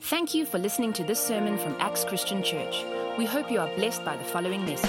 Thank you for listening to this sermon from Acts Christian Church. We hope you are blessed by the following message.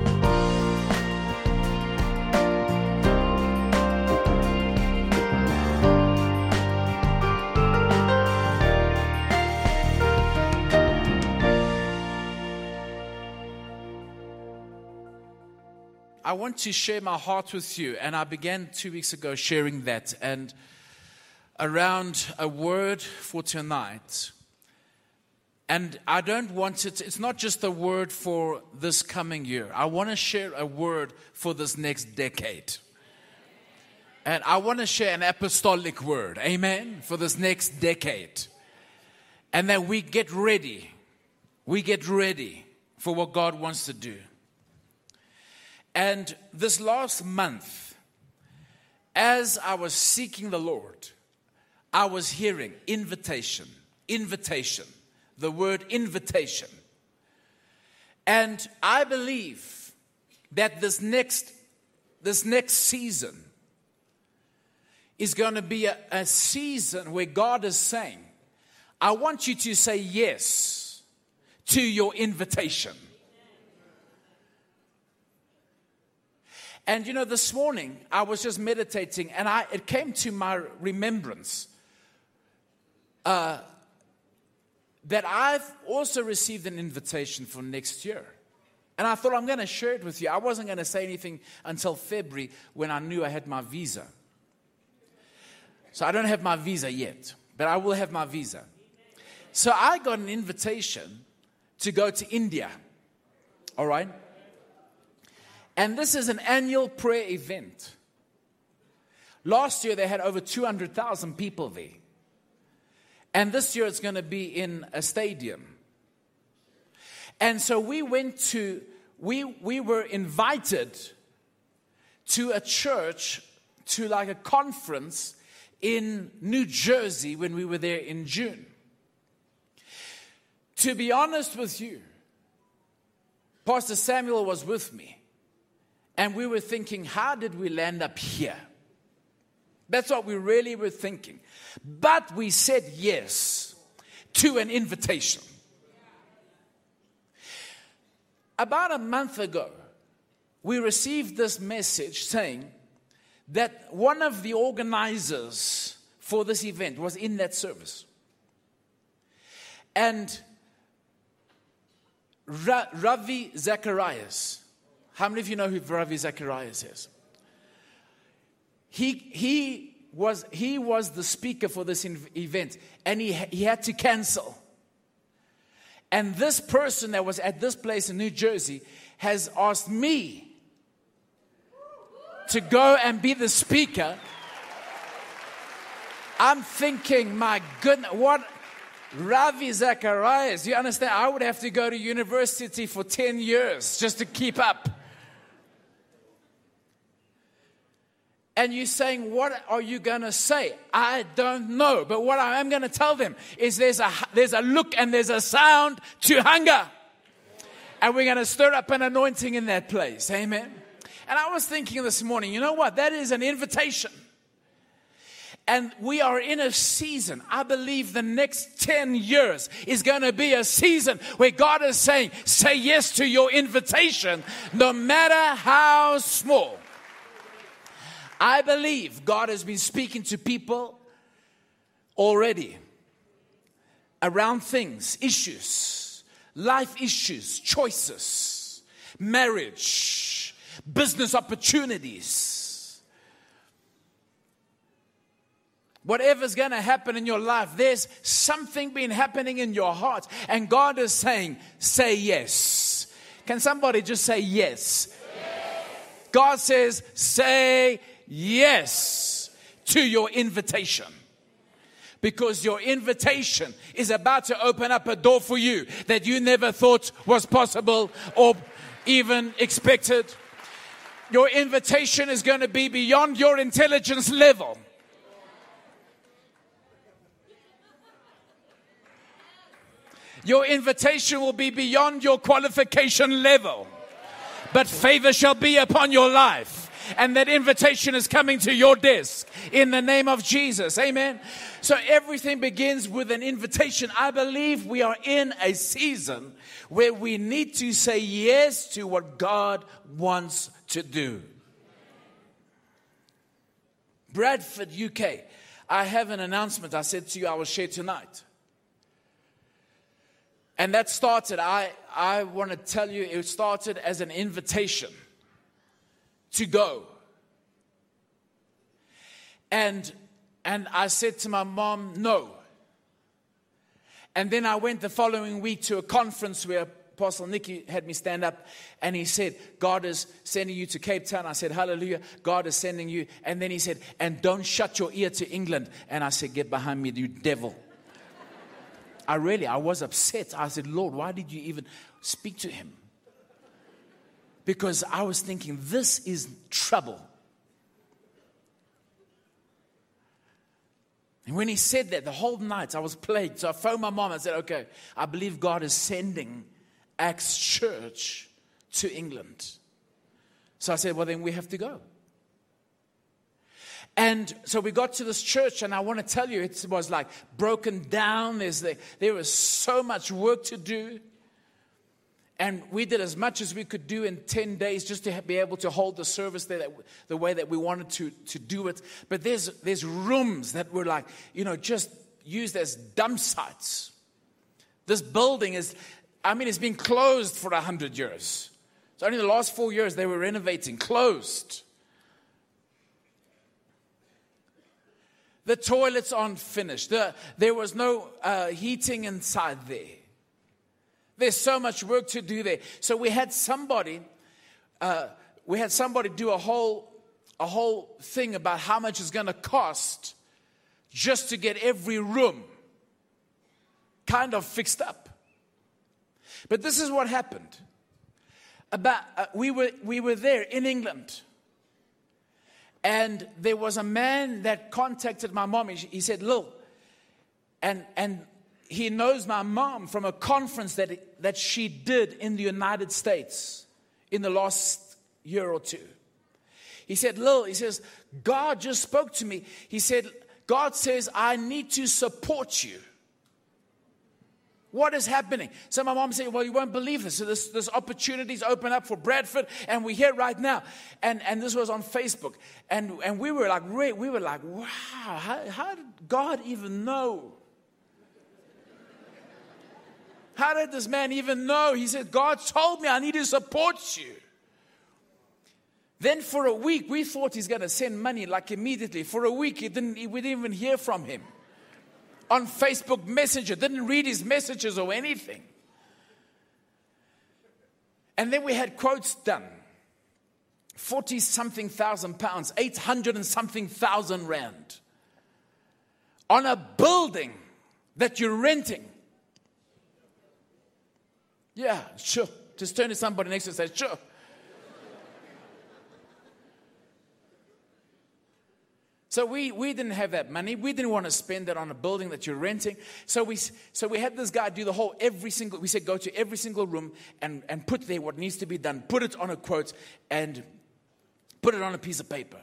I want to share my heart with you, and I began 2 weeks ago sharing that, and around a word for tonight. And I don't want it's not just a word for this coming year. I want to share a word for this next decade. And I want to share an apostolic word, amen, for this next decade. And that we get ready. We get ready for what God wants to do. And this last month, as I was seeking the Lord, I was hearing invitation. The word invitation. And I believe that this next season is going to be a season where God is saying, I want you to say yes to your invitation. And this morning I was just meditating, and it came to my remembrance that I've also received an invitation for next year. And I thought I'm going to share it with you. I wasn't going to say anything until February when I knew I had my visa. So I don't have my visa yet, but I will have my visa. So I got an invitation to go to India. All right? And this is an annual prayer event. Last year they had over 200,000 people there. And this year it's going to be in a stadium. And so we were invited to a church, to like a conference in New Jersey when we were there in June. To be honest with you, Pastor Samuel was with me. And we were thinking, how did we land up here? That's what we really were thinking. But we said yes to an invitation. About a month ago, we received this message saying that one of the organizers for this event was in that service. And Ravi Zacharias. How many of you know who Ravi Zacharias is? He was the speaker for this event, and he had to cancel. And this person that was at this place in New Jersey has asked me to go and be the speaker. I'm thinking, my goodness, what? Ravi Zacharias, you understand? I would have to go to university for 10 years just to keep up. And you're saying, what are you going to say? I don't know. But what I am going to tell them is there's a look and there's a sound to hunger. And we're going to stir up an anointing in that place. Amen. And I was thinking this morning, you know what? That is an invitation. And we are in a season. I believe the next 10 years is going to be a season where God is saying, say yes to your invitation, no matter how small. I believe God has been speaking to people already around things, issues, life issues, choices, marriage, business opportunities. Whatever's going to happen in your life, there's something been happening in your heart. And God is saying, say yes. Can somebody just say yes? Yes. God says, say yes to your invitation. Because your invitation is about to open up a door for you that you never thought was possible or even expected. Your invitation is going to be beyond your intelligence level. Your invitation will be beyond your qualification level. But favor shall be upon your life. And that invitation is coming to your desk in the name of Jesus. Amen. So everything begins with an invitation. I believe we are in a season where we need to say yes to what God wants to do. Bradford, UK. I have an announcement I said to you I will share tonight. And that started, I want to tell you, it started as an invitation to go. And I said to my mom, no. And then I went the following week to a conference where Apostle Nicky had me stand up, and he said, God is sending you to Cape Town. I said, hallelujah, God is sending you. And then he said, and don't shut your ear to England. And I said, get behind me, you devil. I was upset. I said, Lord, why did you even speak to him? Because I was thinking, this is trouble. And when he said that, the whole night I was plagued. So I phoned my mom and said, okay, I believe God is sending Acts Church to England. So I said, well, then we have to go. And so we got to this church, and I want to tell you, it was like broken down. There was so much work to do. And we did as much as we could do in 10 days just to be able to hold the service there the way that we wanted to do it. But there's rooms that were like, just used as dump sites. This building it's been closed for 100 years. So only the last 4 years they were renovating, closed. The toilets aren't finished. There was no heating inside there. There's so much work to do there. So we had somebody do a whole thing about how much it's going to cost just to get every room kind of fixed up. But this is what happened. We were there in England. And there was a man that contacted my mom. He said, Lil, and he knows my mom from a conference that she did in the United States in the last year or two. He said, Lil, he says, God just spoke to me. He said, God says, I need to support you. What is happening? So my mom said, well, you won't believe this. So this opportunities open up for Bradford, and we're here right now. And this was on Facebook. And we were like, wow, how did God even know? How did this man even know? He said, God told me I need to support you. Then for a week, we thought he's going to send money like immediately. For a week, we didn't even hear from him. On Facebook Messenger, didn't read his messages or anything. And then we had quotes done. 40-something thousand pounds, 800 and something thousand rand. On a building that you're renting. Yeah, sure. Just turn to somebody next to you and say, sure. So we didn't have that money. We didn't want to spend it on a building that you're renting. So we had this guy do we said go to every single room and put there what needs to be done. Put it on a quote and put it on a piece of paper.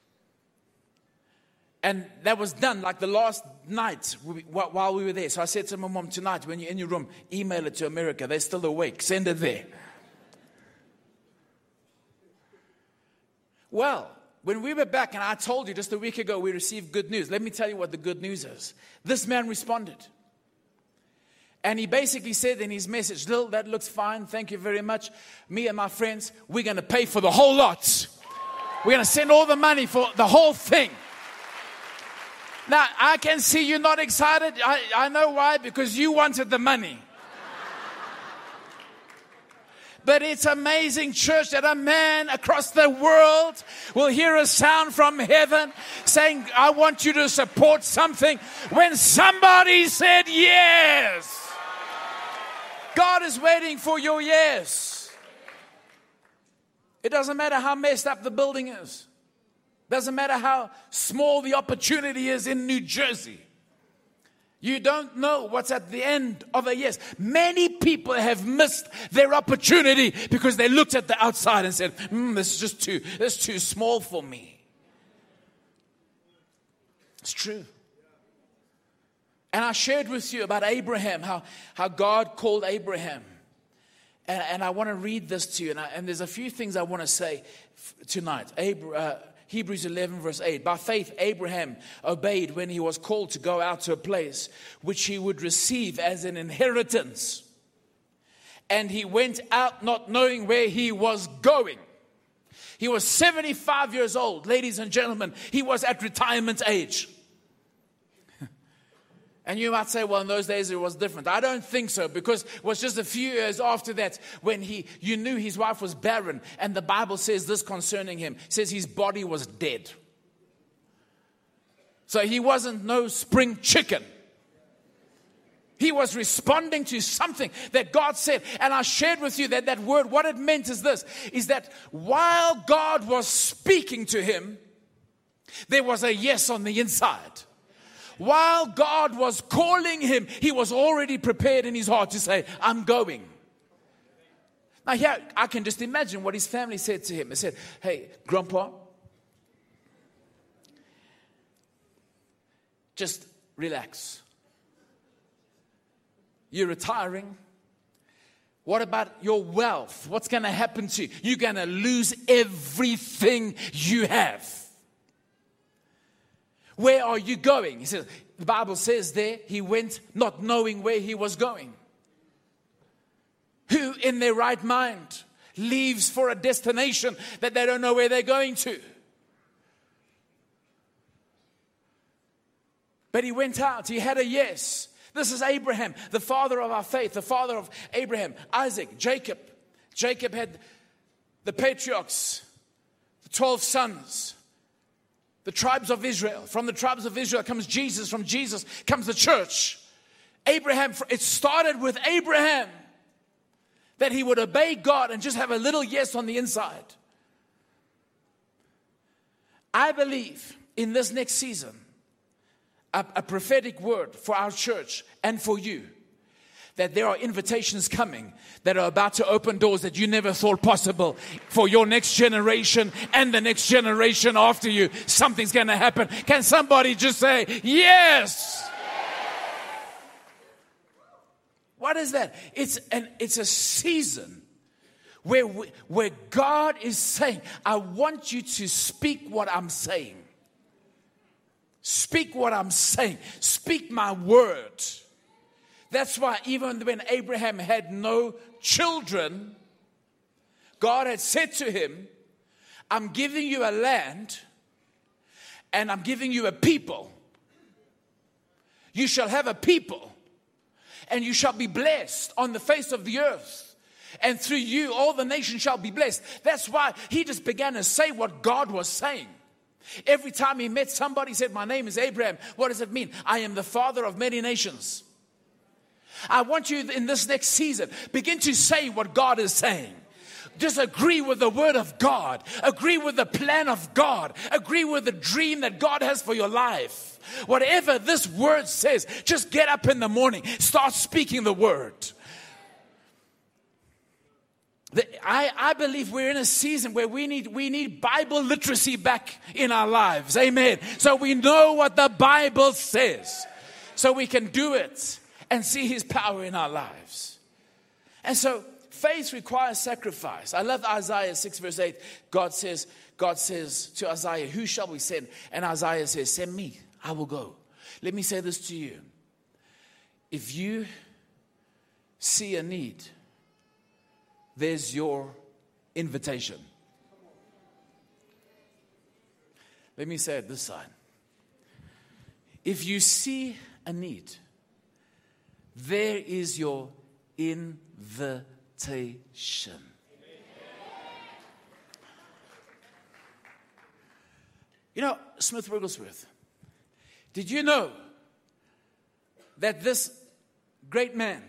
And that was done like the last night while we were there. So I said to my mom, tonight when you're in your room, email it to America. They're still awake. Send it there. Well, when we were back, and I told you just a week ago, we received good news. Let me tell you what the good news is. This man responded. And he basically said in his message, Lil, that looks fine. Thank you very much. Me and my friends, we're going to pay for the whole lot. We're going to send all the money for the whole thing. Now, I can see you're not excited. I know why. Because you wanted the money. But it's amazing, church, that a man across the world will hear a sound from heaven saying, I want you to support something, when somebody said yes. God is waiting for your yes. It doesn't matter how messed up the building is. Doesn't matter how small the opportunity is in New Jersey. You don't know what's at the end of a yes. Many people have missed their opportunity because they looked at the outside and said, this is too small for me. It's true. And I shared with you about Abraham, how God called Abraham. And I want to read this to you. And there's a few things I want to say tonight. Hebrews 11 verse 8. By faith, Abraham obeyed when he was called to go out to a place which he would receive as an inheritance. And he went out not knowing where he was going. He was 75 years old. Ladies and gentlemen, he was at retirement age. And you might say, well, in those days it was different. I don't think so, because it was just a few years after that when you knew his wife was barren. And the Bible says this concerning him. It says his body was dead. So he wasn't no spring chicken. He was responding to something that God said. And I shared with you that word, what it meant is this, is that while God was speaking to him, there was a yes on the inside. While God was calling him, he was already prepared in his heart to say, I'm going. Now here, I can just imagine what his family said to him. They said, hey, Grandpa, just relax. You're retiring. What about your wealth? What's going to happen to you? You're going to lose everything you have. Where are you going? He says, the Bible says there, he went not knowing where he was going. Who in their right mind leaves for a destination that they don't know where they're going to? But he went out. He had a yes. This is Abraham, the father of our faith, the father of Abraham, Isaac, Jacob. Jacob had the patriarchs, the 12 sons. The tribes of Israel. From the tribes of Israel comes Jesus. From Jesus comes the church. Abraham, it started with Abraham. That he would obey God and just have a little yes on the inside. I believe in this next season, a prophetic word for our church and for you. That there are invitations coming that are about to open doors that you never thought possible for your next generation and the next generation after you. Something's going to happen. Can somebody just say, yes? What is that? It's a season where God is saying, I want you to speak what I'm saying. Speak what I'm saying. Speak my word. That's why even when Abraham had no children, God had said to him, I'm giving you a land and I'm giving you a people. You shall have a people and you shall be blessed on the face of the earth. And through you, all the nations shall be blessed. That's why he just began to say what God was saying. Every time he met somebody, he said, my name is Abraham. What does it mean? I am the father of many nations. I want you in this next season, begin to say what God is saying. Just agree with the word of God. Agree with the plan of God. Agree with the dream that God has for your life. Whatever this word says, just get up in the morning. Start speaking the word. I believe we're in a season where we need Bible literacy back in our lives. Amen. So we know what the Bible says. So we can do it and see his power in our lives. And so faith requires sacrifice. I love Isaiah 6 verse 8. God says to Isaiah, who shall we send? And Isaiah says, send me, I will go. Let me say this to you. If you see a need, there's your invitation. Let me say it this side. If you see a need, there is your invitation. You know, Smith Wigglesworth, did you know that this great man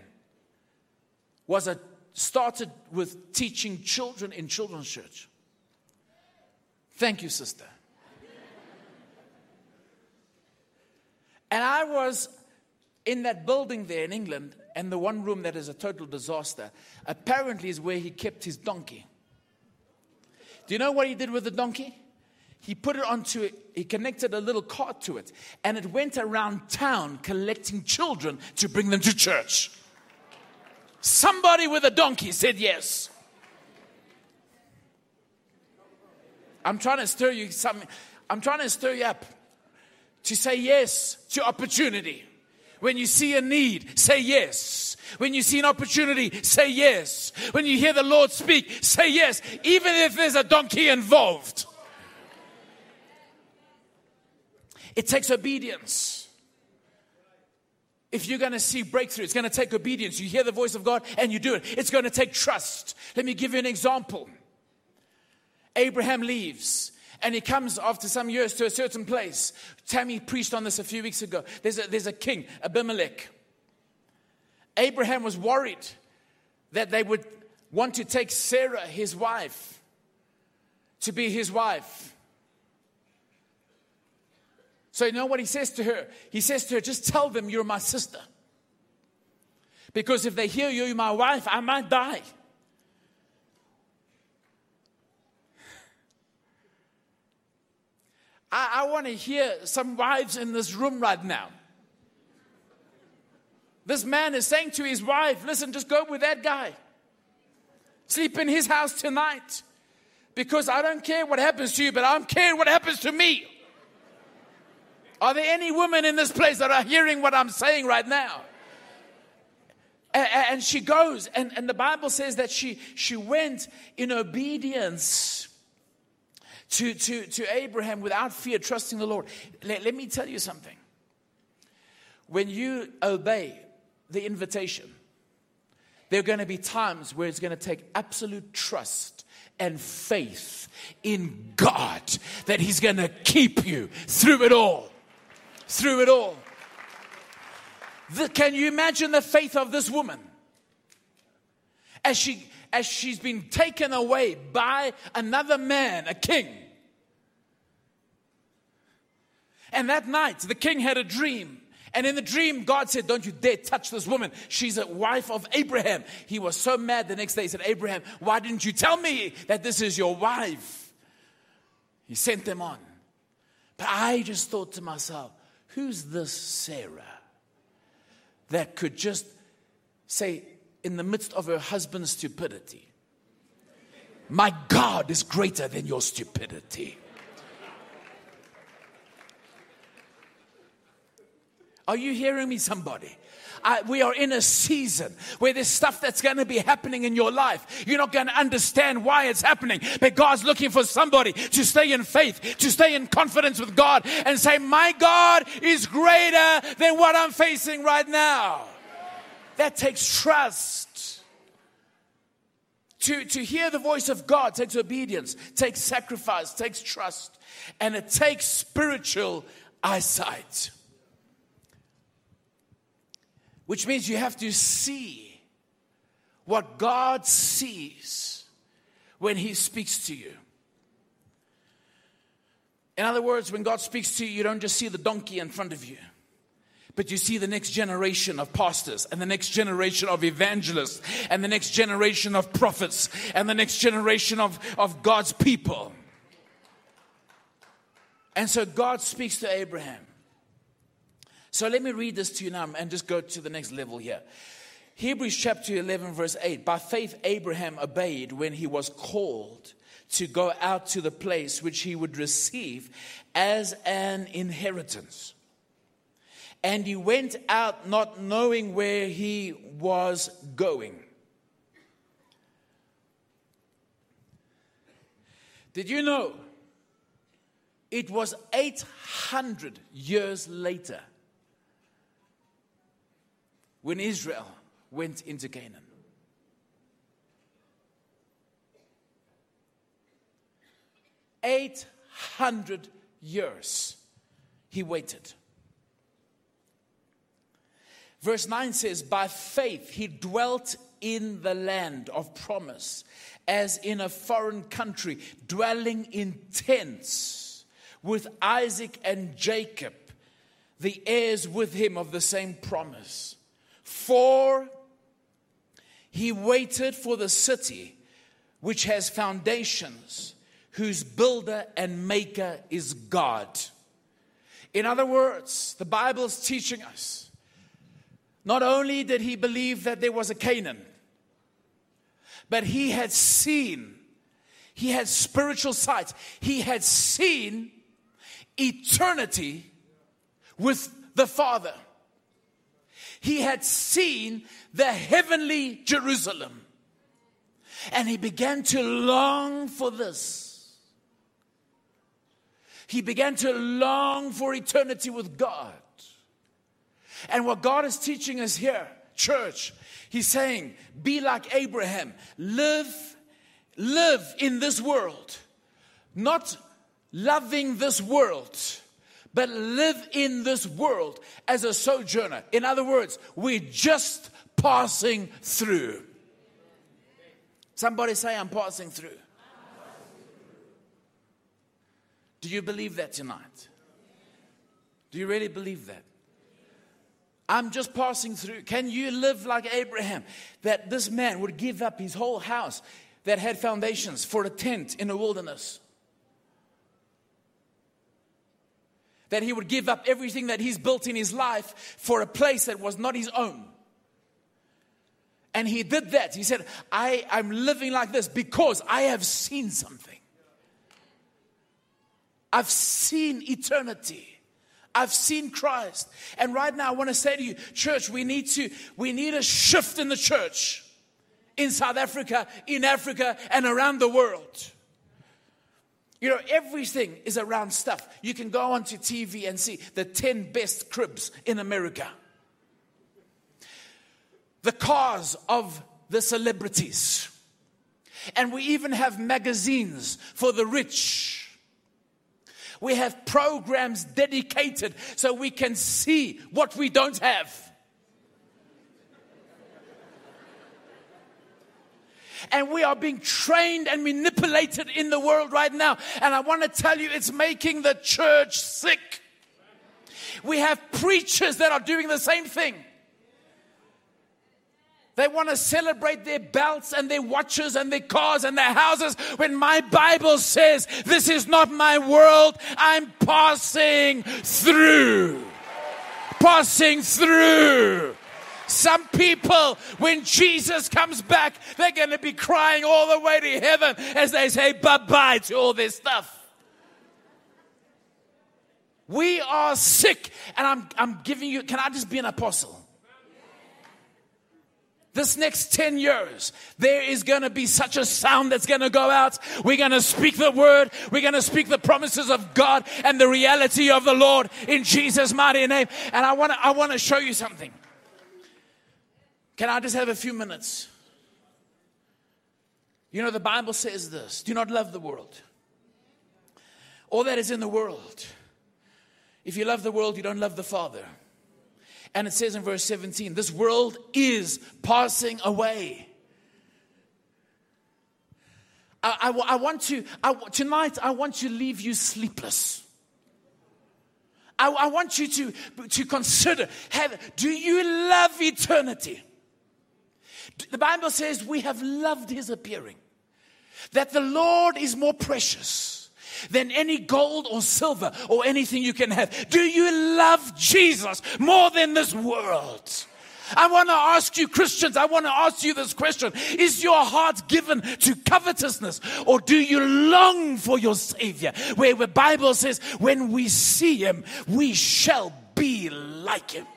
started with teaching children in children's church? Thank you, sister. And I was in that building there in England, and the one room that is a total disaster, apparently is where he kept his donkey. Do you know what he did with the donkey? He put it onto it, he connected a little cart to it, and it went around town collecting children to bring them to church. Somebody with a donkey said yes. I'm trying to stir you up to say yes to opportunity. When you see a need, say yes. When you see an opportunity, say yes. When you hear the Lord speak, say yes, even if there's a donkey involved. It takes obedience. If you're going to see breakthrough, it's going to take obedience. You hear the voice of God and you do it. It's going to take trust. Let me give you an example. Abraham leaves and he comes after some years to a certain place. Tammy preached on this a few weeks ago. There's a king, Abimelech. Abraham was worried that they would want to take Sarah, his wife, to be his wife. So you know what he says to her? He says to her, just tell them you're my sister. Because if they hear you're my wife, I might die. I want to hear some wives in this room right now. This man is saying to his wife, listen, just go with that guy. Sleep in his house tonight. Because I don't care what happens to you, but I don't care what happens to me. Are there any women in this place that are hearing what I'm saying right now? And she goes, and the Bible says that she went in obedience to Abraham without fear, trusting the Lord. Let me tell you something. When you obey the invitation, there are going to be times where it's going to take absolute trust and faith in God that He's going to keep you through it all. Through it all. Can you imagine the faith of this woman? As she's been taken away by another man, a king. And that night, the king had a dream. And in the dream, God said, don't you dare touch this woman. She's a wife of Abraham. He was so mad the next day. He said, Abraham, why didn't you tell me that this is your wife? He sent them on. But I just thought to myself, who's this Sarah that could just say, in the midst of her husband's stupidity, my God is greater than your stupidity. Are you hearing me, somebody? We are in a season where there's stuff that's going to be happening in your life. You're not going to understand why it's happening. But God's looking for somebody to stay in faith, to stay in confidence with God and say, my God is greater than what I'm facing right now. That takes trust. To hear the voice of God takes obedience, takes sacrifice, takes trust. And it takes spiritual eyesight. Which means you have to see what God sees when He speaks to you. In other words, when God speaks to you, you don't just see the donkey in front of you, but you see the next generation of pastors and the next generation of evangelists and the next generation of prophets and the next generation of God's people. And so God speaks to Abraham. So let me read this to you now and just go to the next level here. Hebrews chapter 11 verse 8. By faith Abraham obeyed when he was called to go out to the place which he would receive as an inheritance. And he went out not knowing where he was going. Did you know it was 800 years later when Israel went into Canaan? 800 years he waited. Verse 9 says, by faith he dwelt in the land of promise, as in a foreign country, dwelling in tents with Isaac and Jacob, the heirs with him of the same promise. For he waited for the city which has foundations, whose builder and maker is God. In other words, the Bible is teaching us, not only did he believe that there was a Canaan, but he had spiritual sight. He had seen eternity with the Father. He had seen the heavenly Jerusalem. And he began to long for this. He began to long for eternity with God. And what God is teaching us here, church, he's saying, be like Abraham. Live in this world. Not loving this world, but live in this world as a sojourner. In other words, we're just passing through. Somebody say, I'm passing through. Do you believe that tonight? Do you really believe that? I'm just passing through. Can you live like Abraham? That this man would give up his whole house that had foundations for a tent in the wilderness. That he would give up everything that he's built in his life for a place that was not his own. And he did that. He said, I'm living like this because I have seen something. I've seen eternity. I've seen Christ. And right now I want to say to you, church, we need a shift in the church. In South Africa, in Africa, and around the world. You know, everything is around stuff. You can go onto TV and see the 10 best cribs in America. The cars of the celebrities. And we even have magazines for the rich. We have programs dedicated so we can see what we don't have. And we are being trained and manipulated in the world right now. And I want to tell you, it's making the church sick. We have preachers that are doing the same thing. They want to celebrate their belts and their watches and their cars and their houses when my Bible says, this is not my world. I'm passing through. Passing through. Some people, when Jesus comes back, they're going to be crying all the way to heaven as they say bye-bye to all this stuff. We are sick. And I'm giving you, can I just be an apostle? This next 10 years, there is going to be such a sound that's going to go out. We're going to speak the word. We're going to speak the promises of God and the reality of the Lord in Jesus' mighty name. And I want to show you something. Can I just have a few minutes? You know, the Bible says this. Do not love the world. All that is in the world. If you love the world, you don't love the Father. And it says in verse 17, this world is passing away. Tonight I want to leave you sleepless. I want you to consider, do you love eternity? The Bible says we have loved his appearing. That the Lord is more precious than any gold or silver or anything you can have. Do you love Jesus more than this world? I want to ask you, Christians, I want to ask you this question. Is your heart given to covetousness, or do you long for your Savior? Where the Bible says, when we see him, we shall be like him.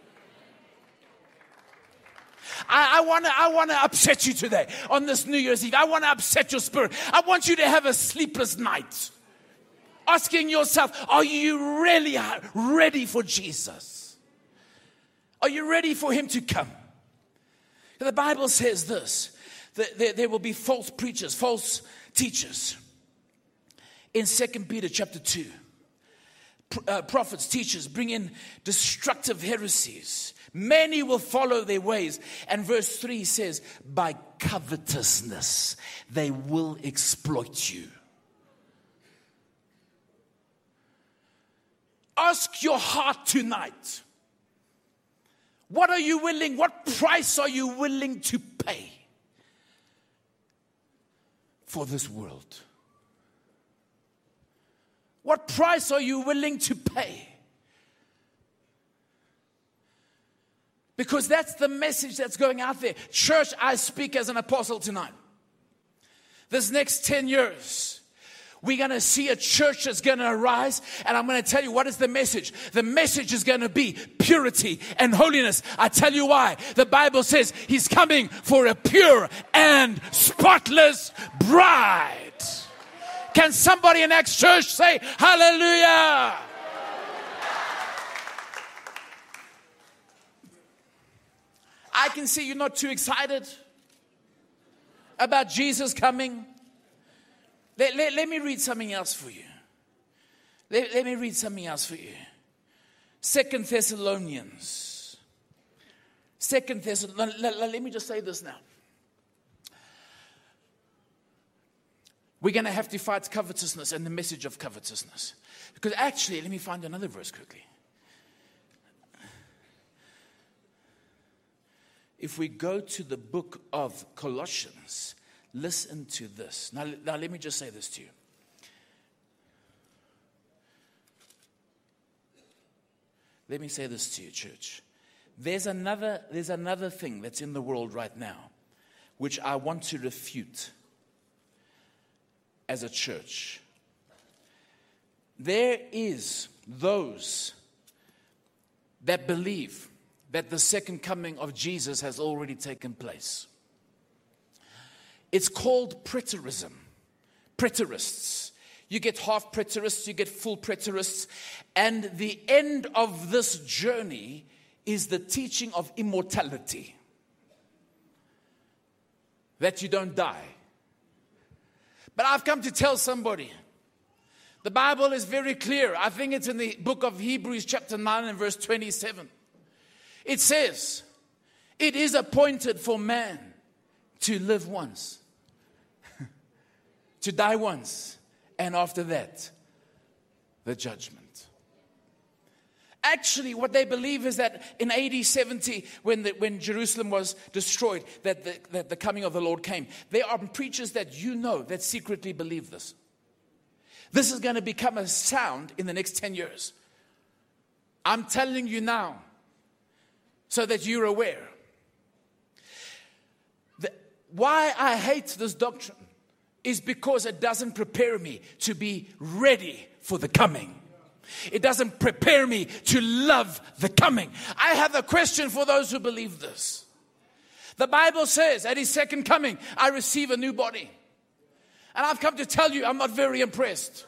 I want to upset you today on this New Year's Eve. I want to upset your spirit. I want you to have a sleepless night. Asking yourself, are you really ready for Jesus? Are you ready for him to come? The Bible says this, that there will be false preachers, false teachers. In 2 Peter chapter 2, prophets, teachers bring in destructive heresies. Many will follow their ways. And verse 3 says, by covetousness, they will exploit you. Ask your heart tonight. What price are you willing to pay for this world? What price are you willing to pay? Because that's the message that's going out there. Church, I speak as an apostle tonight. This next 10 years, we're going to see a church that's going to arise. And I'm going to tell you, what is the message? The message is going to be purity and holiness. I tell you why. The Bible says He's coming for a pure and spotless bride. Can somebody in Acts Church say hallelujah? I can see you're not too excited about Jesus coming. Let me read something else for you. Let me read something else for you. 2 Thessalonians. Let me just say this now. We're going to have to fight covetousness and the message of covetousness. Because actually, let me find another verse quickly. If we go to the book of Colossians, listen to this. Now let me just say this to you. Let me say this to you, church. There's another thing that's in the world right now, which I want to refute as a church. There is those that believe that the second coming of Jesus has already taken place. It's called preterism. Preterists. You get half preterists, you get full preterists. And the end of this journey is the teaching of immortality. That you don't die. But I've come to tell somebody, the Bible is very clear. I think it's in the book of Hebrews chapter 9 and verse 27. It says, it is appointed for man to live once, to die once, and after that, the judgment. Actually, what they believe is that in AD 70, when Jerusalem was destroyed, that the coming of the Lord came. There are preachers that that secretly believe this. This is going to become a sound in the next 10 years. I'm telling you now, so that you're aware. Why I hate this doctrine is because it doesn't prepare me to be ready for the coming. It doesn't prepare me to love the coming. I have a question for those who believe this. The Bible says at His second coming, I receive a new body. And I've come to tell you, I'm not very impressed.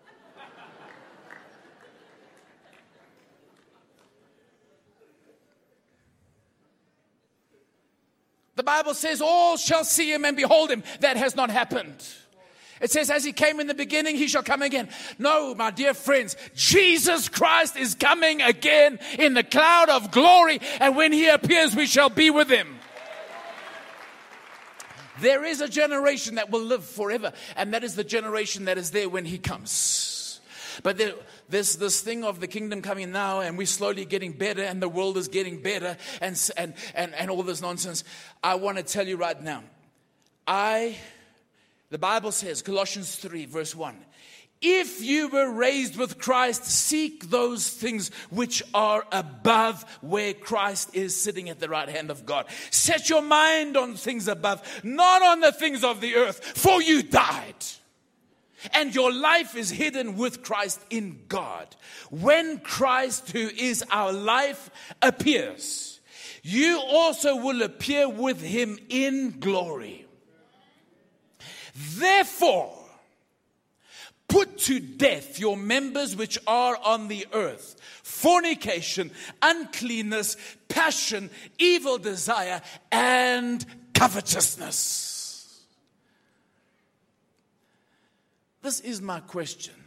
The Bible says all shall see Him and behold Him. That has not happened. It says as He came in the beginning, He shall come again. No, my dear friends, Jesus Christ is coming again in the cloud of glory. And when He appears, we shall be with Him. There is a generation that will live forever. And that is the generation that is there when He comes. But there's this thing of the kingdom coming now, and we're slowly getting better, and the world is getting better, and all this nonsense. I want to tell you right now, the Bible says, Colossians 3 verse 1, if you were raised with Christ, seek those things which are above, where Christ is sitting at the right hand of God. Set your mind on things above, not on the things of the earth, for you died. And your life is hidden with Christ in God. When Christ, who is our life, appears, you also will appear with Him in glory. Therefore, put to death your members which are on the earth: fornication, uncleanness, passion, evil desire, and covetousness. This is my question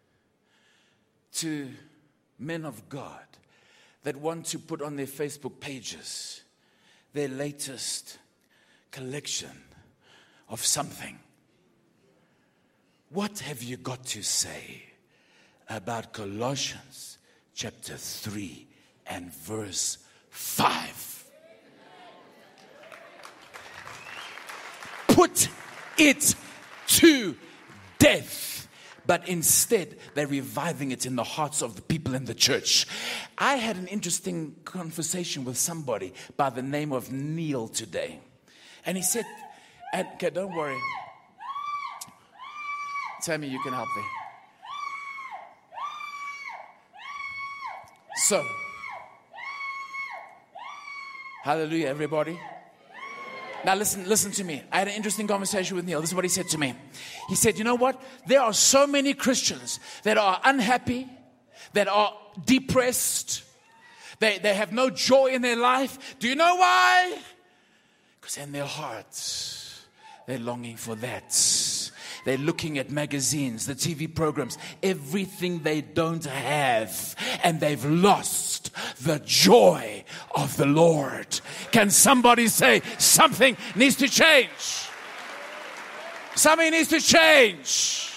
to men of God that want to put on their Facebook pages their latest collection of something. What have you got to say about Colossians chapter 3 and verse 5. Put it to death. But instead, they're reviving it in the hearts of the people in the church. I had an interesting conversation with somebody by the name of Neil today. And he said, okay, don't worry. Tammy, you can help me. So, hallelujah, everybody. Now listen to me. I had an interesting conversation with Neil. This is what he said to me. He said, you know what? There are so many Christians that are unhappy, that are depressed. They have no joy in their life. Do you know why? Because in their hearts, they're longing for that. They're looking at magazines, the TV programs, everything they don't have, and they've lost the joy of the Lord. Can somebody say something needs to change? Something needs to change.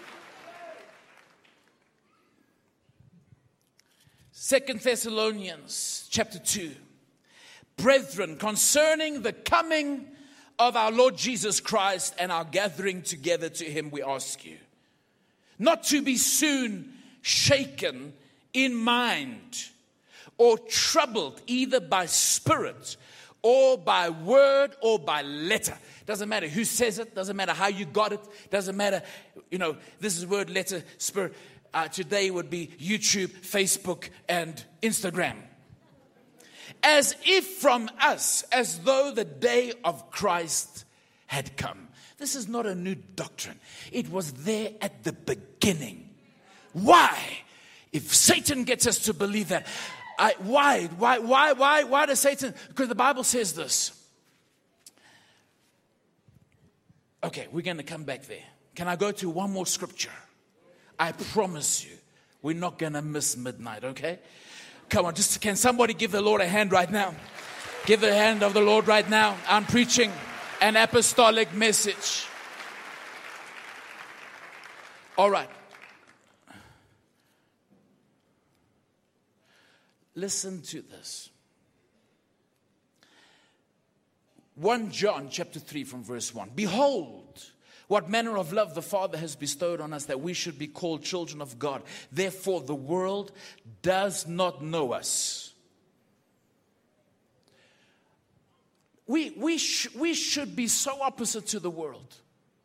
2 Thessalonians chapter 2. Brethren, concerning the coming of our Lord Jesus Christ and our gathering together to him, we ask you not to be soon shaken in mind or troubled either by spirit or by word or by letter. Doesn't matter who says it, doesn't matter how you got it, doesn't matter, this is word, letter, spirit. Today would be YouTube, Facebook, and Instagram. As if from us, as though the day of Christ had come. This is not a new doctrine. It was there at the beginning. Why? If Satan gets us to believe that, why does Satan? Because the Bible says this. Okay, we're going to come back there. Can I go to one more scripture? I promise you, we're not going to miss midnight, okay? Come on, can somebody give the Lord a hand right now? Give the hand of the Lord right now. I'm preaching an apostolic message. All right. Listen to this. 1 John chapter 3 from verse 1. Behold, what manner of love the Father has bestowed on us, that we should be called children of God. Therefore, the world does not know us. We should be so opposite to the world.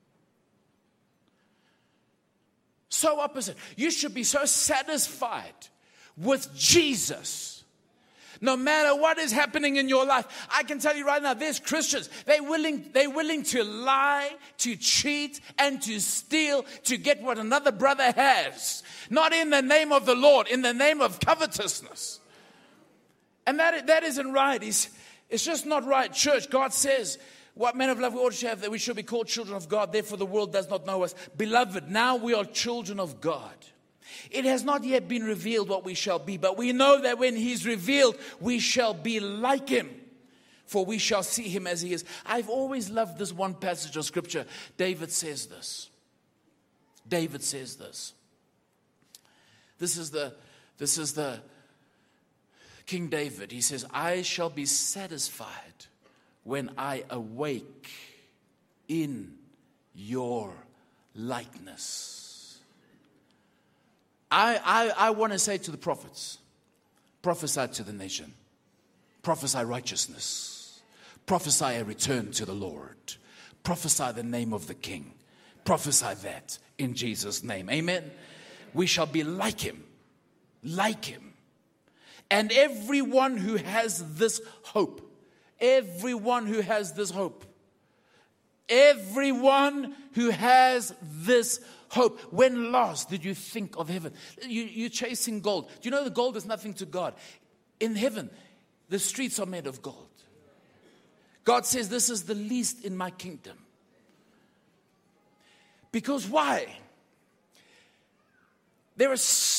So opposite. You should be so satisfied with Jesus. No matter what is happening in your life, I can tell you right now, there's Christians, they're willing to lie, to cheat, and to steal to get what another brother has. Not in the name of the Lord, in the name of covetousness. And that isn't right. It's just not right. Church, God says, what manner of love we ought to have, that we should be called children of God. Therefore the world does not know us. Beloved, now we are children of God. It has not yet been revealed what we shall be, but we know that when he's revealed, we shall be like him, for we shall see him as he is. I've always loved this one passage of scripture. David says this. David says this. This is the King David. He says, I shall be satisfied when I awake in your likeness. I want to say to the prophets, prophesy to the nation, prophesy righteousness, prophesy a return to the Lord, prophesy the name of the King, prophesy that in Jesus' name. Amen. We shall be like him, like him. And everyone who has this hope, everyone who has this hope, everyone who has this hope. When last did you think of heaven? You're chasing gold. Do you know the gold is nothing to God? In heaven, the streets are made of gold. God says this is the least in my kingdom. Because why? There are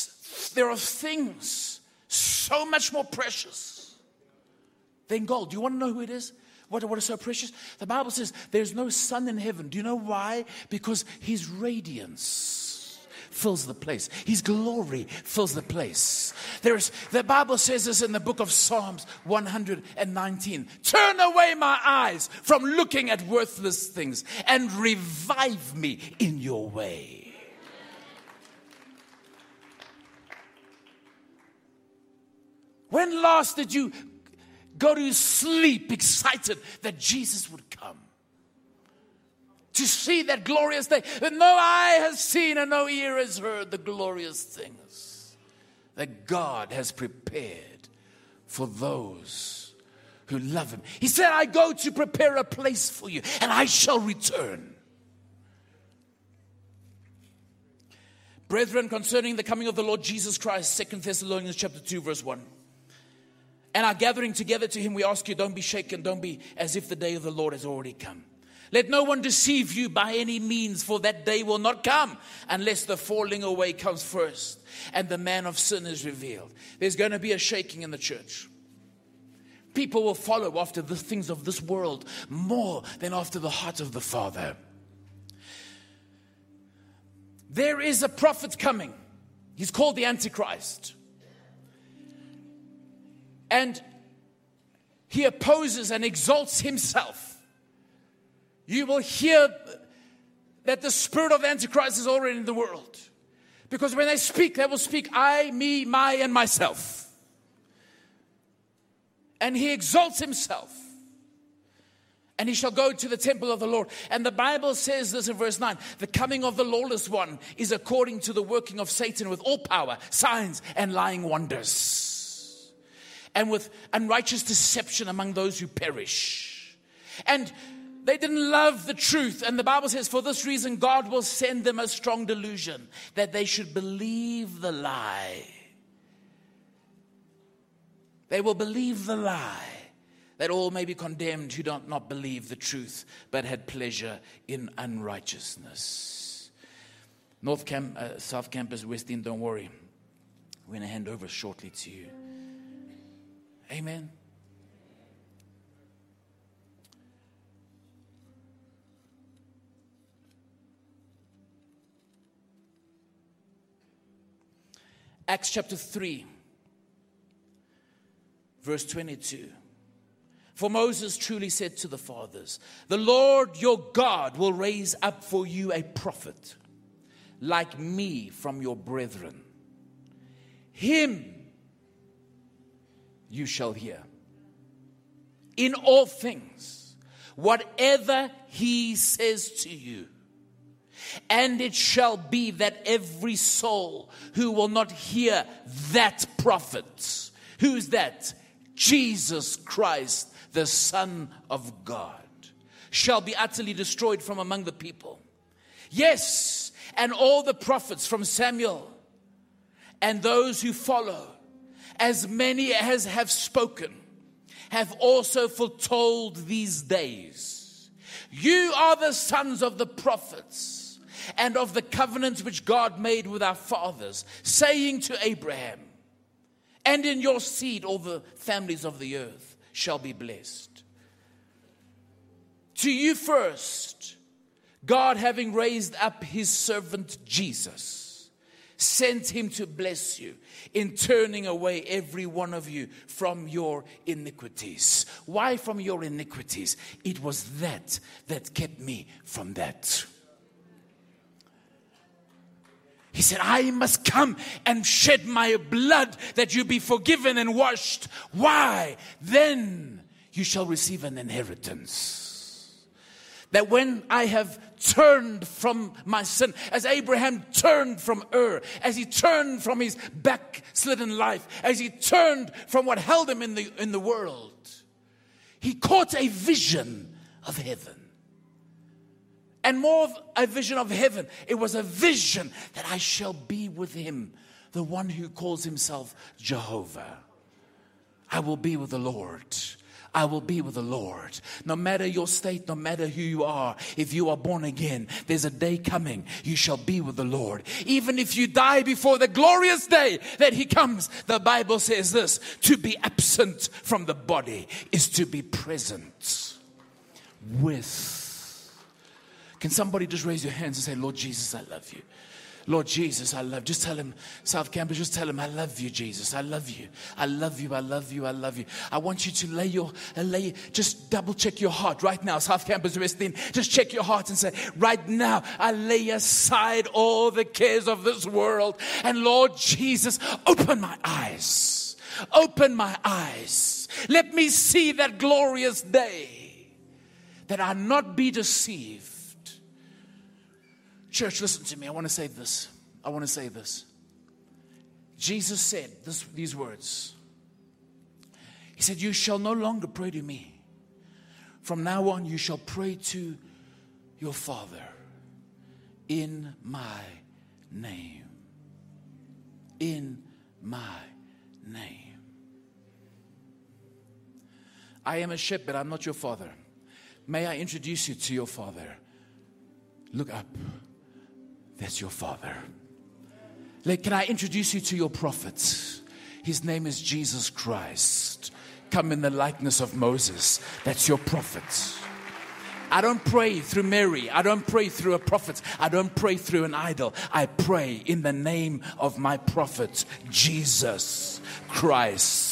things so much more precious than gold. Do you want to know who it is? What is so precious? The Bible says there's no sun in heaven. Do you know why? Because his radiance fills the place. His glory fills the place. The Bible says this in the book of Psalms 119. Turn away my eyes from looking at worthless things and revive me in your way. When last did you go to sleep excited that Jesus would come? To see that glorious day that no eye has seen and no ear has heard, the glorious things that God has prepared for those who love him. He said, I go to prepare a place for you, and I shall return. Brethren, concerning the coming of the Lord Jesus Christ, 2 Thessalonians chapter 2, verse 1. And our gathering together to him, we ask you, don't be shaken, don't be as if the day of the Lord has already come. Let no one deceive you by any means, for that day will not come unless the falling away comes first and the man of sin is revealed. There's going to be a shaking in the church. People will follow after the things of this world more than after the heart of the Father. There is a prophet coming. He's called the Antichrist. And he opposes and exalts himself. You will hear that the spirit of the Antichrist is already in the world. Because when they speak, they will speak I, me, my, and myself. And he exalts himself. And he shall go to the temple of the Lord. And the Bible says this in verse 9. The coming of the lawless one is according to the working of Satan with all power, signs, and lying wonders. And with unrighteous deception among those who perish. And they didn't love the truth. And the Bible says, for this reason, God will send them a strong delusion, that they should believe the lie. They will believe the lie, that all may be condemned who do not believe the truth, but had pleasure in unrighteousness. South Campus, West End, don't worry. We're going to hand over shortly to you. Amen. Acts chapter 3, verse 22. For Moses truly said to the fathers, the Lord your God will raise up for you a prophet like me from your brethren. Him you shall hear. In all things, whatever he says to you. And it shall be that every soul who will not hear that prophet, who's that? Jesus Christ, the Son of God, shall be utterly destroyed from among the people. Yes, and all the prophets from Samuel and those who follow, as many as have spoken, have also foretold these days. You are the sons of the prophets, and of the covenant which God made with our fathers, saying to Abraham, and in your seed all the families of the earth shall be blessed. To you first, God, having raised up his servant Jesus, sent him to bless you in turning away every one of you from your iniquities. Why from your iniquities? It was that kept me from that. He said, I must come and shed my blood that you be forgiven and washed. Why? Then you shall receive an inheritance. That when I have turned from my sin, as Abraham turned from Ur, as he turned from his backslidden life, as he turned from what held him in the world, he caught a vision of heaven. And more of a vision of heaven. It was a vision that I shall be with him, the one who calls himself Jehovah. I will be with the Lord. I will be with the Lord. No matter your state, no matter who you are, if you are born again, there's a day coming. You shall be with the Lord. Even if you die before the glorious day that he comes, the Bible says this, to be absent from the body is to be present with. Can somebody just raise your hands and say, Lord Jesus, I love you. Lord Jesus, I love. Just tell him, South Campus, just tell him, I love you, Jesus. I love you. I love you. I love you. I love you. I want you to just double check your heart right now. South Campus West End, just check your heart and say, right now, I lay aside all the cares of this world. And Lord Jesus, open my eyes. Open my eyes. Let me see that glorious day, that I not be deceived. Church, listen to me. I want to say this. Jesus said these words. He said, you shall no longer pray to me. From now on, you shall pray to your Father in my name. In my name. I am a shepherd. I'm not your father. May I introduce you to your Father? Look up. That's your Father. Can I introduce you to your prophet? His name is Jesus Christ. Come in the likeness of Moses. That's your prophet. I don't pray through Mary. I don't pray through a prophet. I don't pray through an idol. I pray in the name of my prophet, Jesus Christ.